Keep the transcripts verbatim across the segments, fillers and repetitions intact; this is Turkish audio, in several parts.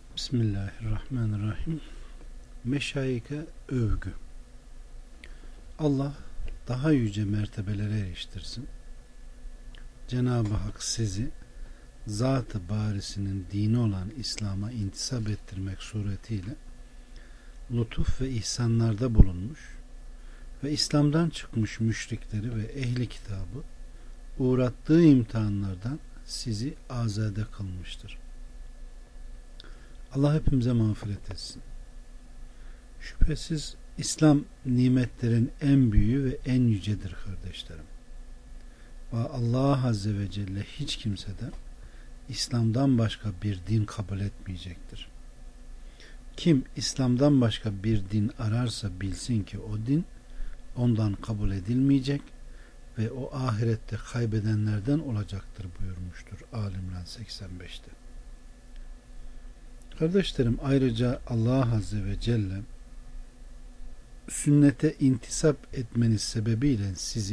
Bismillahirrahmanirrahim. Meşayike övgü. Allah daha yüce mertebelere eriştirsin. Cenab-ı Hak sizi zat-ı barisinin dini olan İslam'a intisap ettirmek suretiyle lütuf ve ihsanlarda bulunmuş ve İslam'dan çıkmış müşrikleri ve ehli kitabı uğrattığı imtihanlardan sizi azade kılmıştır. Allah hepimize mağfiret etsin. Şüphesiz İslam nimetlerin en büyüğü ve en yücedir kardeşlerim. Ve Allah Azze ve Celle hiç kimseden İslam'dan başka bir din kabul etmeyecektir. Kim İslam'dan başka bir din ararsa bilsin ki o din ondan kabul edilmeyecek ve o ahirette kaybedenlerden olacaktır buyurmuştur Ali İmran seksen beşte. Kardeşlerim, ayrıca Allah Azze ve Celle sünnete intisap etmeniz sebebiyle sizi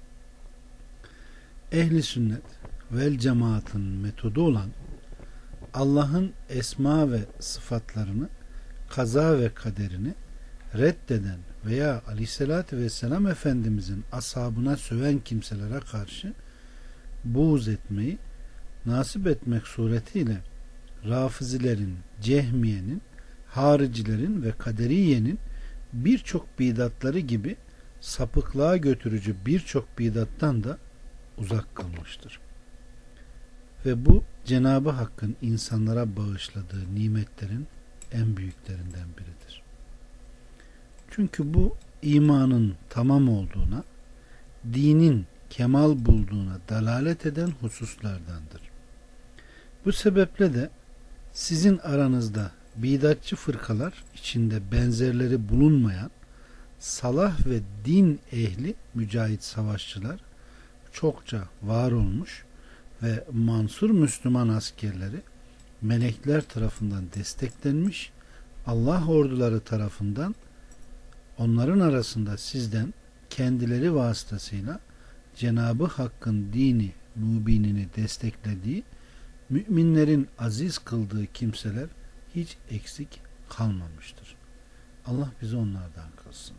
ehli sünnet vel cemaatın metodu olan Allah'ın esma ve sıfatlarını, kaza ve kaderini reddeden veya Aleyhisselatü Vesselam Efendimizin ashabına söven kimselere karşı buğz etmeyi nasip etmek suretiyle Rafizilerin, Cehmiye'nin, Haricilerin ve Kaderiye'nin birçok bidatları gibi sapıklığa götürücü birçok bidattan da uzak kılmıştır. Ve bu Cenab-ı Hakk'ın insanlara bağışladığı nimetlerin en büyüklerinden biridir. Çünkü bu imanın tamam olduğuna, dinin kemal bulduğuna dalalet eden hususlardandır. Bu sebeple de sizin aranızda bidatçı fırkalar içinde benzerleri bulunmayan salah ve din ehli mücahit savaşçılar çokça var olmuş ve mansur Müslüman askerleri melekler tarafından desteklenmiş, Allah orduları tarafından onların arasında sizden kendileri vasıtasıyla Cenab-ı Hakk'ın dini mübinini desteklediği, müminlerin aziz kıldığı kimseler hiç eksik kalmamıştır. Allah bizi onlardan kılsın.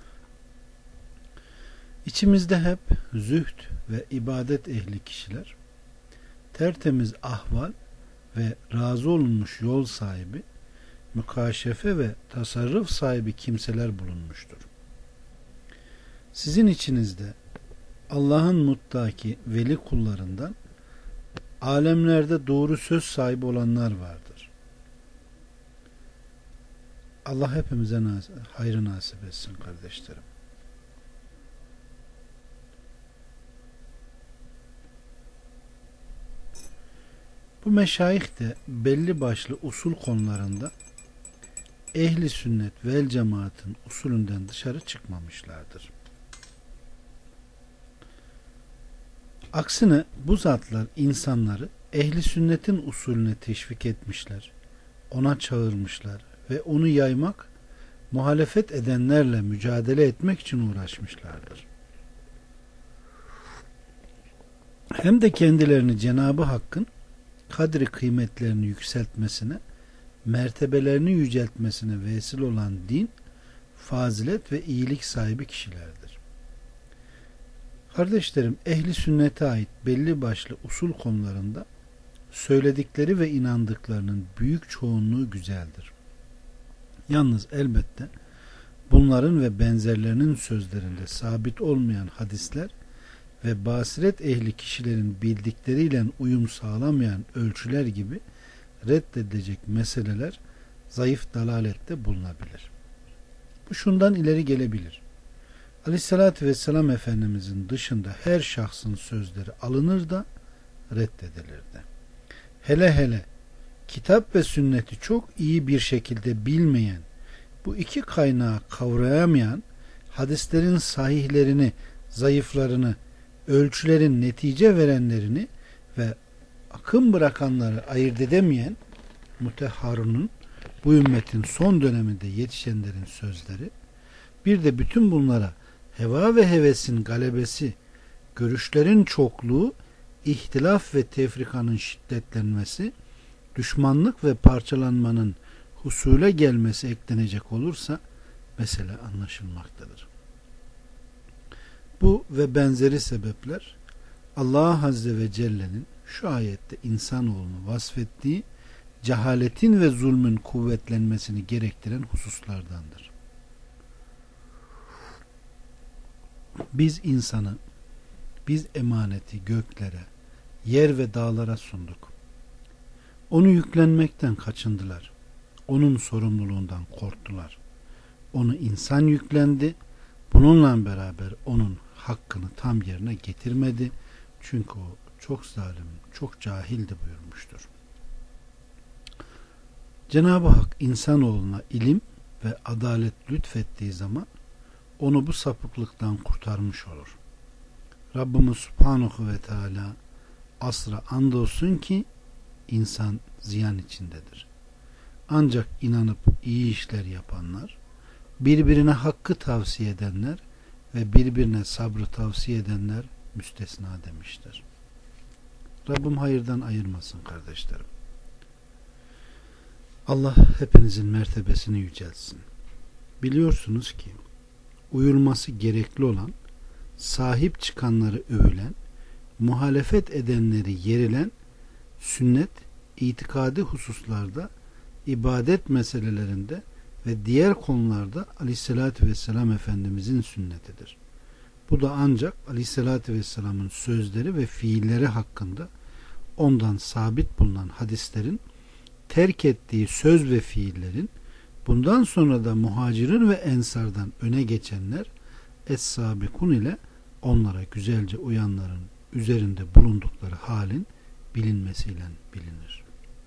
İçimizde hep zühd ve ibadet ehli kişiler, tertemiz ahval ve razı olunmuş yol sahibi, mükaşefe ve tasarruf sahibi kimseler bulunmuştur. Sizin içinizde Allah'ın muttaki veli kullarından alemlerde doğru söz sahibi olanlar vardır. Allah hepimize hayrı nasip etsin kardeşlerim. Bu meşayih de belli başlı usul konularında ehli sünnet vel cemaatın usulünden dışarı çıkmamışlardır. Aksine bu zatlar insanları ehli sünnetin usulüne teşvik etmişler, ona çağırmışlar ve onu yaymak, muhalefet edenlerle mücadele etmek için uğraşmışlardır. Hem de kendilerini Cenab-ı Hakk'ın kadri kıymetlerini yükseltmesine, mertebelerini yüceltmesine vesile olan din, fazilet ve iyilik sahibi kişilerdir. Kardeşlerim, ehli sünnete ait belli başlı usul konularında söyledikleri ve inandıklarının büyük çoğunluğu güzeldir. Yalnız elbette bunların ve benzerlerinin sözlerinde sabit olmayan hadisler ve basiret ehli kişilerin bildikleriyle uyum sağlamayan ölçüler gibi reddedilecek meseleler zayıf dalalette bulunabilir. Bu şundan ileri gelebilir. Aleyhissalatü Vesselam Efendimizin dışında her şahsın sözleri alınır da reddedilir de. Hele hele kitap ve sünneti çok iyi bir şekilde bilmeyen, bu iki kaynağı kavrayamayan, hadislerin sahihlerini, zayıflarını, ölçülerin netice verenlerini ve akım bırakanları ayırt edemeyen Mutehharun'un, bu ümmetin son döneminde yetişenlerin sözleri, bir de bütün bunlara heva ve hevesin galebesi, görüşlerin çokluğu, ihtilaf ve tefrikanın şiddetlenmesi, düşmanlık ve parçalanmanın husule gelmesi eklenecek olursa mesele anlaşılmaktadır. Bu ve benzeri sebepler Allah Azze ve Celle'nin şu ayette insanoğlunu vasfettiği cehaletin ve zulmün kuvvetlenmesini gerektiren hususlardandır. Biz insanı, biz emaneti göklere, yer ve dağlara sunduk. Onu yüklenmekten kaçındılar. Onun sorumluluğundan korktular. Onu insan yüklendi. Bununla beraber onun hakkını tam yerine getirmedi. Çünkü o çok zalim, çok cahildi buyurmuştur. Cenab-ı Hak insanoğluna ilim ve adalet lütfettiği zaman onu bu sapıklıktan kurtarmış olur. Rabbimiz Subhanahu ve Teala asra andolsun ki insan ziyan içindedir. Ancak inanıp iyi işler yapanlar, birbirine hakkı tavsiye edenler ve birbirine sabrı tavsiye edenler müstesna demiştir. Rabbim hayırdan ayırmasın kardeşlerim. Allah hepinizin mertebesini yüceltsin. Biliyorsunuz ki uyulması gerekli olan, sahip çıkanları övülen, muhalefet edenleri yerilen, sünnet, itikadi hususlarda, ibadet meselelerinde ve diğer konularda Aleyhisselatü Vesselam Efendimizin sünnetidir. Bu da ancak Aleyhisselatü Vesselam'ın sözleri ve fiilleri hakkında ondan sabit bulunan hadislerin, terk ettiği söz ve fiillerin, bundan sonra da muhacirin ve ensardan öne geçenler es-sabikun ile onlara güzelce uyanların üzerinde bulundukları halin bilinmesiyle bilinir.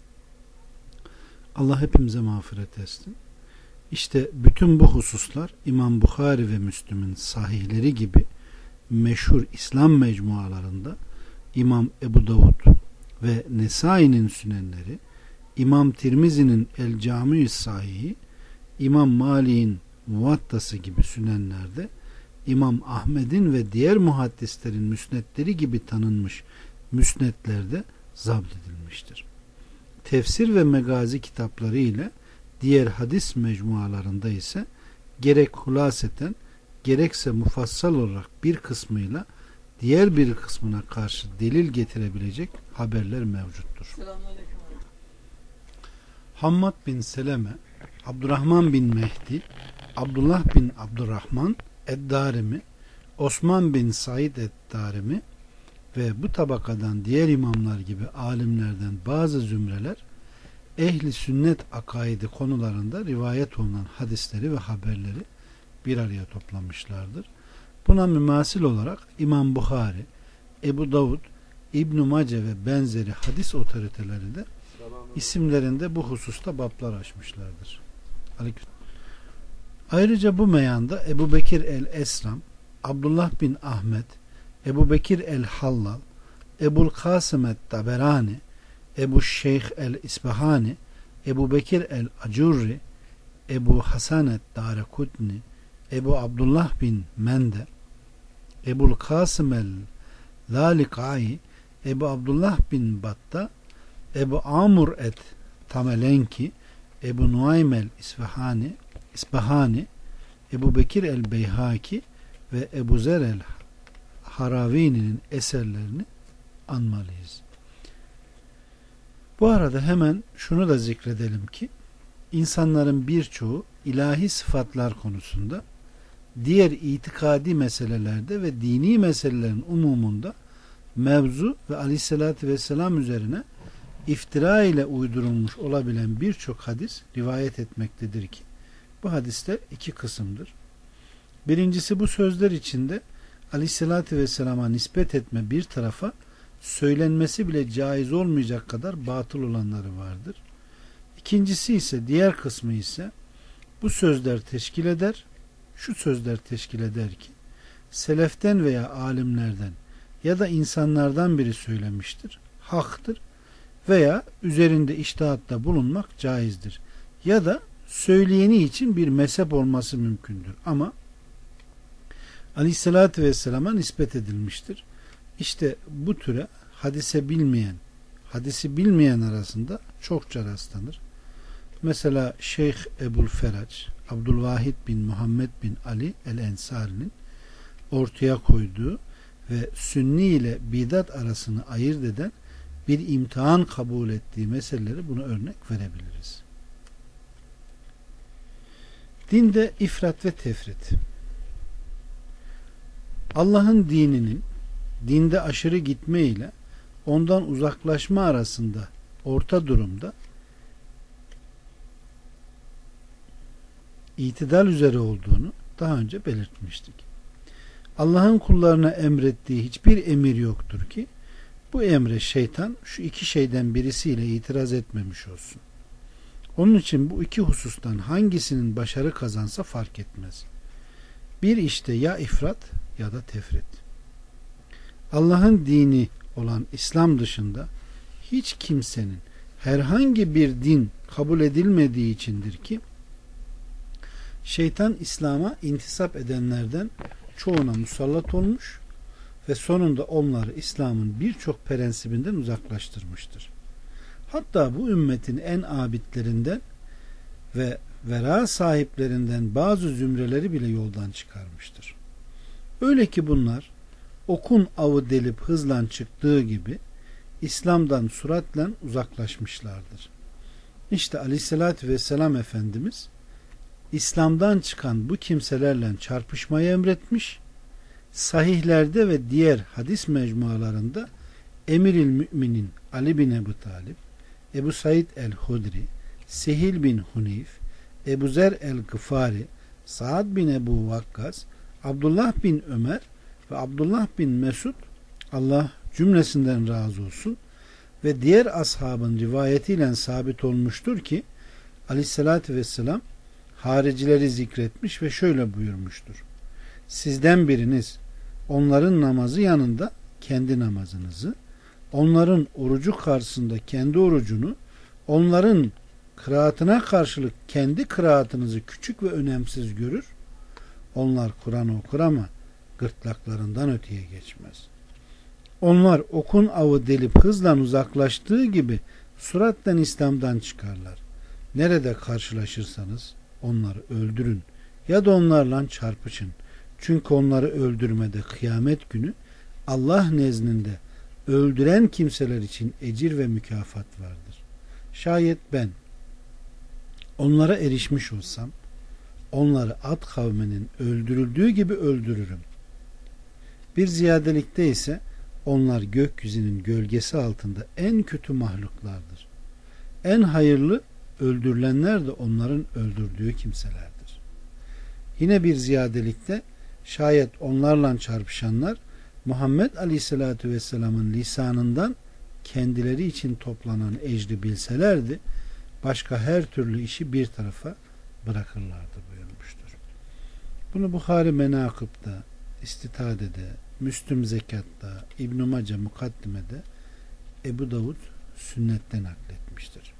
Allah hepimize mağfiret etsin. İşte bütün bu hususlar İmam Bukhari ve Müslüm'ün sahihleri gibi meşhur İslam mecmualarında İmam Ebu Davud ve Nesai'nin sünenleri, İmam Tirmizi'nin El Cami-i Sahihi, İmam Malik'in Muvattası gibi sünenlerde, İmam Ahmed'in ve diğer muhaddislerin müsnetleri gibi tanınmış müsnetlerde zapt edilmiştir. Tefsir ve megazi kitapları ile diğer hadis mecmualarında ise gerek hulaseten gerekse mufassal olarak bir kısmıyla diğer bir kısmına karşı delil getirebilecek haberler mevcuttur. Hammad bin Seleme, Abdurrahman bin Mehdi, Abdullah bin Abdurrahman Ed-Darimi, Osman bin Said Ed-Darimi ve bu tabakadan diğer imamlar gibi alimlerden bazı zümreler ehli sünnet akaidi konularında rivayet olunan hadisleri ve haberleri bir araya toplamışlardır. Buna mümasil olarak İmam Bukhari, Ebu Davud, İbn-i Mace ve benzeri hadis otoriteleri de isimlerinde bu hususta bablar açmışlardır. Ayrıca bu meyanda Ebu Bekir el-Esram, Abdullah bin Ahmet, Ebu Bekir el-Hallal, Ebul Kasım et-Taberani, Ebu Şeyh el-İsbahani, Ebu Bekir el-Acurri, Ebu Hasan et-Darekutni, Ebu Abdullah bin Mende, Ebul Kasım el-Lalikai, Ebu Abdullah bin Batta, Ebu Amr et-Tamelenki, Ebu Nuaym el-İsbahani, İsbahani, Ebu Bekir el-Beyhaki ve Ebu Zer el-Haravini'nin eserlerini anmalıyız. Bu arada hemen şunu da zikredelim ki insanların birçoğu ilahi sıfatlar konusunda, diğer itikadi meselelerde ve dini meselelerin umumunda mevzu ve Aleyhisselatü Vesselam üzerine iftira ile uydurulmuş olabilen birçok hadis rivayet etmektedir ki bu hadisler iki kısımdır. Birincisi, bu sözler içinde Aleyhisselatü Vesselam'a nispet etme bir tarafa, söylenmesi bile caiz olmayacak kadar batıl olanları vardır. İkincisi ise, diğer kısmı ise bu sözler teşkil eder, şu sözler teşkil eder ki seleften veya alimlerden ya da insanlardan biri söylemiştir, haktır veya üzerinde içtihatta bulunmak caizdir ya da söyleyeni için bir mezhep olması mümkündür ama Aleyhisselatü Vesselam'a nispet edilmiştir. İşte bu türe hadise bilmeyen, hadisi bilmeyen arasında çokça rastlanır. Mesela Şeyh Ebul Ferac, Abdülvahid bin Muhammed bin Ali el-Ensari'nin ortaya koyduğu ve Sünni ile bidat arasını ayırt eden bir imtihan kabul ettiği meseleleri buna örnek verebiliriz. Dinde ifrat ve tefrit. Allah'ın dininin dinde aşırı gitme ile ondan uzaklaşma arasında orta durumda itidal üzere olduğunu daha önce belirtmiştik. Allah'ın kullarına emrettiği hiçbir emir yoktur ki bu emre şeytan şu iki şeyden birisiyle itiraz etmemiş olsun. Onun için bu iki husustan hangisinin başarı kazansa fark etmez. Bir işte ya ifrat ya da tefrit. Allah'ın dini olan İslam dışında hiç kimsenin herhangi bir din kabul edilmediği içindir ki şeytan İslam'a intisap edenlerden çoğuna musallat olmuş ve sonunda onları İslam'ın birçok prensibinden uzaklaştırmıştır. Hatta bu ümmetin en abidlerinden ve vera sahiplerinden bazı zümreleri bile yoldan çıkarmıştır. Öyle ki bunlar okun avı delip hızlan çıktığı gibi İslam'dan süratle uzaklaşmışlardır. İşte Aleyhisselatü Vesselam Efendimiz İslam'dan çıkan bu kimselerle çarpışmayı emretmiş, sahihlerde ve diğer hadis mecmualarında Emiril Müminin Ali bin Ebu Talib, Ebu Said el-Hudri, Sehil bin Huneyf, Ebu Zer el-Gıfari, Saad bin Ebu Vakkas, Abdullah bin Ömer ve Abdullah bin Mesud, Allah cümlesinden razı olsun, ve diğer ashabın rivayetiyle sabit olmuştur ki Aleyhisselatü Vesselam haricileri zikretmiş ve şöyle buyurmuştur: sizden biriniz onların namazı yanında kendi namazınızı, onların orucu karşısında kendi orucunu, onların kıraatına karşılık kendi kıraatınızı küçük ve önemsiz görür. Onlar Kur'an okur ama gırtlaklarından öteye geçmez. Onlar okun avı delip hızla uzaklaştığı gibi süratle İslam'dan çıkarlar. Nerede karşılaşırsanız onları öldürün ya da onlarla çarpışın. Çünkü onları öldürmede kıyamet günü Allah nezdinde öldüren kimseler için ecir ve mükafat vardır. Şayet ben onlara erişmiş olsam onları Ad kavminin öldürüldüğü gibi öldürürüm. Bir ziyadelikte ise onlar gökyüzünün gölgesi altında en kötü mahluklardır. En hayırlı öldürülenler de onların öldürdüğü kimselerdir. Yine bir ziyadelikte şayet onlarla çarpışanlar Muhammed Aleyhisselatü Vesselam'ın lisanından kendileri için toplanan ecri bilselerdi başka her türlü işi bir tarafa bırakırlardı buyurmuştur. Bunu Buhari Menakıb'da, İstitade'de, Müslüm Zekat'ta, İbn-i Mace Mukaddime'de, Ebu Davud sünnetten nakletmiştir.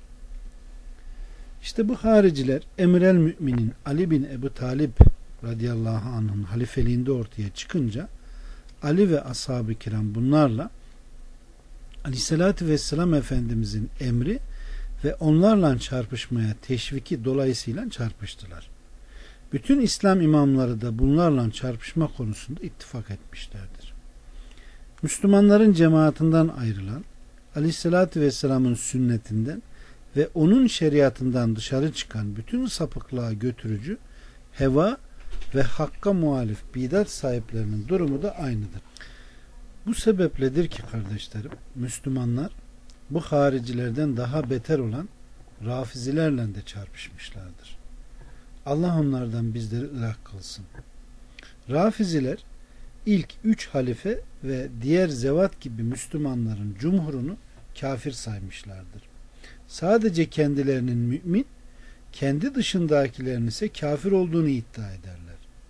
İşte bu hariciler Emirel Müminin Ali bin Ebu Talib radıyallahu anh'ın halifeliğinde ortaya çıkınca Ali ve ashab-ı kiram bunlarla Aleyhisselatü Vesselam Efendimizin emri ve onlarla çarpışmaya teşviki dolayısıyla çarpıştılar. Bütün İslam imamları da bunlarla çarpışma konusunda ittifak etmişlerdir. Müslümanların cemaatinden ayrılan, Aleyhisselatü Vesselam'ın sünnetinden ve onun şeriatından dışarı çıkan bütün sapıklığa götürücü heva ve hakka muhalif bidat sahiplerinin durumu da aynıdır. Bu sebepledir ki kardeşlerim, Müslümanlar bu haricilerden daha beter olan Rafizilerle de çarpışmışlardır. Allah onlardan bizleri ırak kılsın. Rafiziler ilk üç halife ve diğer zevat gibi Müslümanların cumhurunu kafir saymışlardır. Sadece kendilerinin mümin, kendi dışındakilerin ise kafir olduğunu iddia ederler.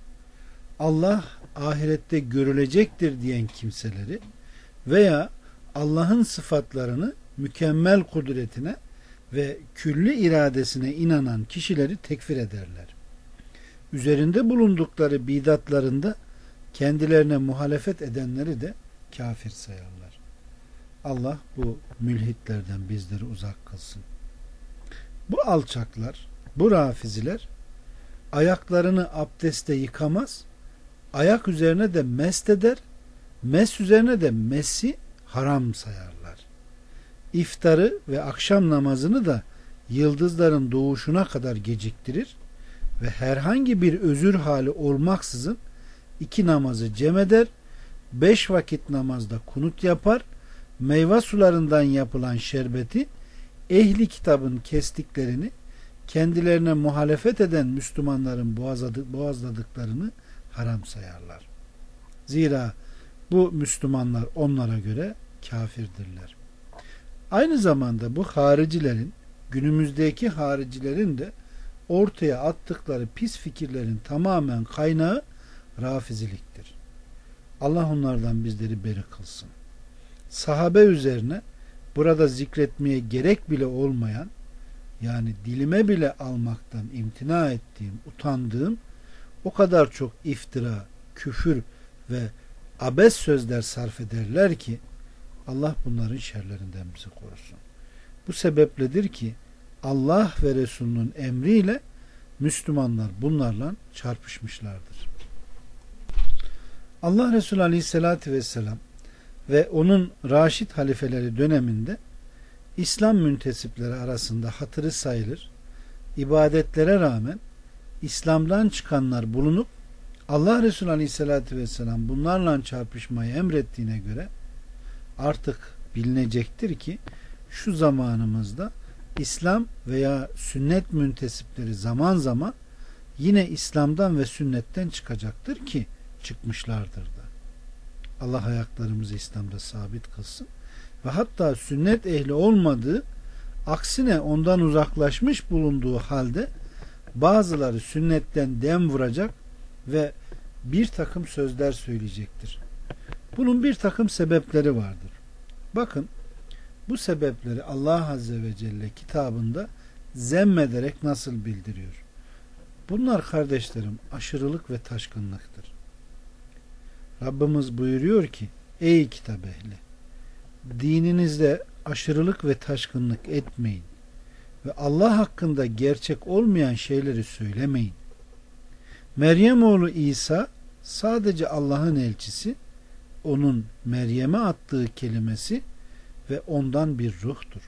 Allah ahirette görülecektir diyen kimseleri veya Allah'ın sıfatlarını mükemmel kudretine ve külli iradesine inanan kişileri tekfir ederler. Üzerinde bulundukları bidatlarında kendilerine muhalefet edenleri de kafir sayarlar. Allah bu mülhitlerden bizleri uzak kılsın. Bu alçaklar, bu rafiziler ayaklarını abdeste yıkamaz, ayak üzerine de mest eder, mes üzerine de mesi haram sayarlar. İftarı ve akşam namazını da yıldızların doğuşuna kadar geciktirir ve herhangi bir özür hali olmaksızın iki namazı cem eder, beş vakit namazda kunut yapar, meyve sularından yapılan şerbeti ehli kitabın kestiklerini, kendilerine muhalefet eden Müslümanların boğazladıklarını haram sayarlar. Zira bu Müslümanlar onlara göre kafirdirler. Aynı zamanda bu haricilerin, günümüzdeki haricilerin de ortaya attıkları pis fikirlerin tamamen kaynağı rafiziliktir. Allah onlardan bizleri beri kılsın. Sahabe üzerine burada zikretmeye gerek bile olmayan, yani dilime bile almaktan imtina ettiğim, utandığım o kadar çok iftira, küfür ve abes sözler sarf ederler ki Allah bunların şerlerinden bizi korusun. Bu sebepledir ki Allah ve Resulünün emriyle Müslümanlar bunlarla çarpışmışlardır. Allah Resulü Aleyhisselatü Vesselam ve onun Raşid halifeleri döneminde İslam müntesipleri arasında hatırı sayılır, ibadetlere rağmen İslam'dan çıkanlar bulunup Allah Resulü Aleyhisselatü Vesselam bunlarla çarpışmayı emrettiğine göre artık bilinecektir ki şu zamanımızda İslam veya sünnet müntesipleri zaman zaman yine İslam'dan ve sünnetten çıkacaktır ki çıkmışlardır da. Allah ayaklarımızı İslam'da sabit kılsın ve hatta sünnet ehli olmadığı, aksine ondan uzaklaşmış bulunduğu halde bazıları sünnetten dem vuracak ve bir takım sözler söyleyecektir. Bunun bir takım sebepleri vardır. Bakın, bu sebepleri Allah Azze ve Celle kitabında zemmederek nasıl bildiriyor? Bunlar kardeşlerim aşırılık ve taşkınlıktır. Rabbimiz buyuruyor ki, ey kitap ehli, dininizde aşırılık ve taşkınlık etmeyin ve Allah hakkında gerçek olmayan şeyleri söylemeyin. Meryem oğlu İsa sadece Allah'ın elçisi, onun Meryem'e attığı kelimesi ve ondan bir ruhtur.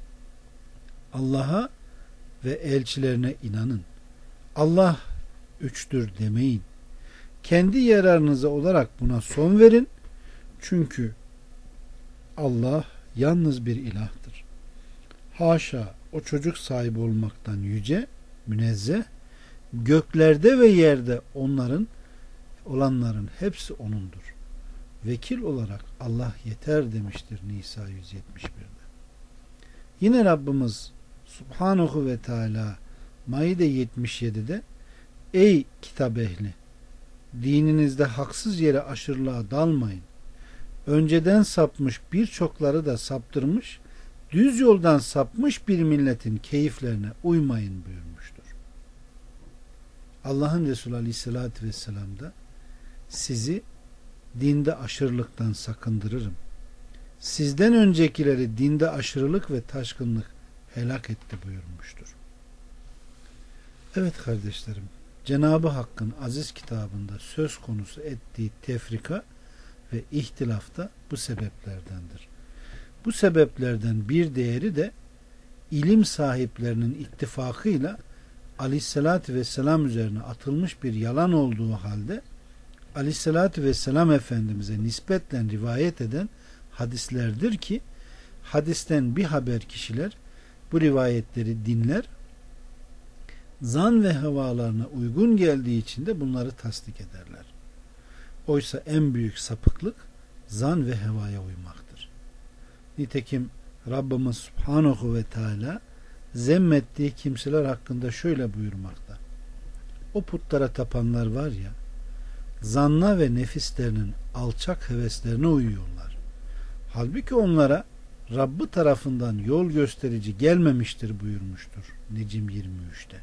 Allah'a ve elçilerine inanın. Allah üçtür demeyin. Kendi yararınıza olarak buna son verin. Çünkü Allah yalnız bir ilahtır. Haşa o çocuk sahibi olmaktan yüce, münezzeh, göklerde ve yerde onların olanların hepsi O'nundur. Vekil olarak Allah yeter demiştir Nisa yüz yetmiş bir'de. Yine Rabbimiz Subhanahu ve Teala Maide yetmiş yedi'de ey kitap ehli, dininizde haksız yere aşırılığa dalmayın. Önceden sapmış birçokları da saptırmış, düz yoldan sapmış bir milletin keyiflerine uymayın buyurmuştur. Allah'ın Resulü Aleyhisselatü Vesselam da sizi dinde aşırılıktan sakındırırım. Sizden öncekileri dinde aşırılık ve taşkınlık helak etti buyurmuştur. Evet kardeşlerim, Cenab-ı Hakk'ın aziz kitabında söz konusu ettiği tefrika ve ihtilaf da bu sebeplerdendir. Bu sebeplerden bir diğeri de ilim sahiplerinin ittifakıyla Aleyhisselatü Vesselam üzerine atılmış bir yalan olduğu halde Aleyhisselatü Vesselam Efendimiz'e nispetle rivayet eden hadislerdir ki hadisten bir haber kişiler bu rivayetleri dinler, zan ve havalarına uygun geldiği için de bunları tasdik ederler. Oysa en büyük sapıklık zan ve hevaya uymaktır. Nitekim Rabbimiz Subhanahu ve Teala zemmettiği kimseler hakkında şöyle buyurmakta. O putlara tapanlar var ya, zanna ve nefislerinin alçak heveslerine uyuyorlar. Halbuki onlara Rabbi tarafından yol gösterici gelmemiştir buyurmuştur Necim yirmi üç'te.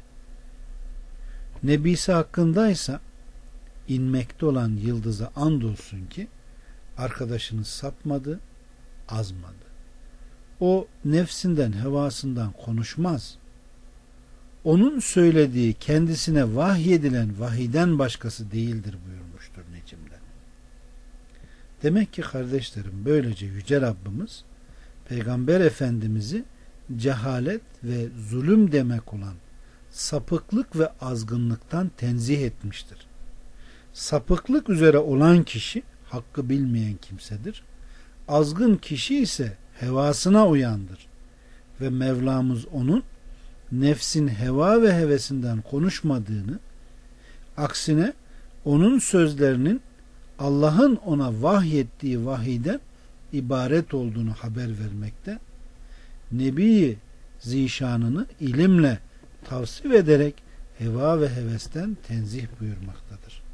Nebisi hakkındaysa inmekte olan yıldıza andolsun ki arkadaşınız sapmadı, azmadı. O nefsinden, hevasından konuşmaz. Onun söylediği kendisine vahyedilen vahiden başkası değildir buyurmuştur Necim'de. Demek ki kardeşlerim, böylece Yüce Rabbimiz Peygamber Efendimiz'i cehalet ve zulüm demek olan sapıklık ve azgınlıktan tenzih etmiştir. Sapıklık üzere olan kişi hakkı bilmeyen kimsedir. Azgın kişi ise hevasına uyandır. Ve Mevlamız onun nefsin heva ve hevesinden konuşmadığını, aksine onun sözlerinin Allah'ın ona vahyettiği vahiyden ibaret olduğunu haber vermekte, Nebi Zişanını ilimle tavsif ederek heva ve hevesten tenzih buyurmaktadır.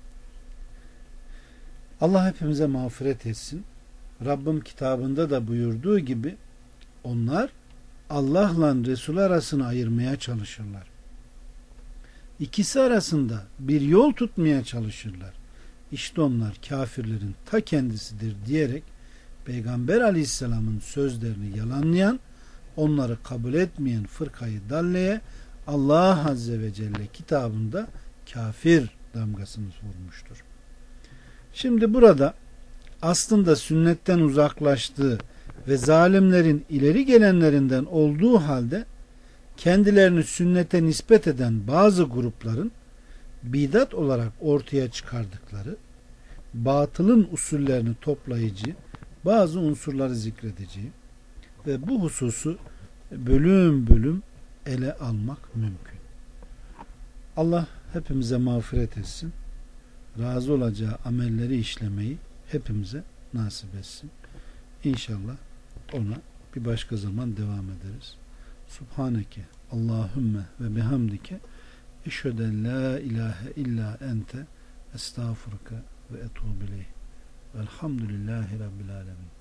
Allah hepimize mağfiret etsin. Rabbim kitabında da buyurduğu gibi onlar Allah'la Resul arasını ayırmaya çalışırlar. İkisi arasında bir yol tutmaya çalışırlar. İşte onlar kafirlerin ta kendisidir diyerek Peygamber Aleyhisselam'ın sözlerini yalanlayan, onları kabul etmeyen fırkayı dalleye Allah Azze ve Celle kitabında kafir damgasını vurmuştur. Şimdi burada aslında sünnetten uzaklaştığı ve zalimlerin ileri gelenlerinden olduğu halde kendilerini sünnete nispet eden bazı grupların bidat olarak ortaya çıkardıkları batılın usullerini toplayıcı bazı unsurları zikredeceğim ve bu hususu bölüm bölüm ele almak mümkün. Allah hepimize mağfiret etsin. Razı olacağı amelleri işlemeyi hepimize nasip etsin. İnşallah ona bir başka zaman devam ederiz. Subhaneke Allahümme ve bihamdike eşheden la ilahe illa ente estağfurke ve etubu ileyh. Velhamdülillahi Rabbil alemin.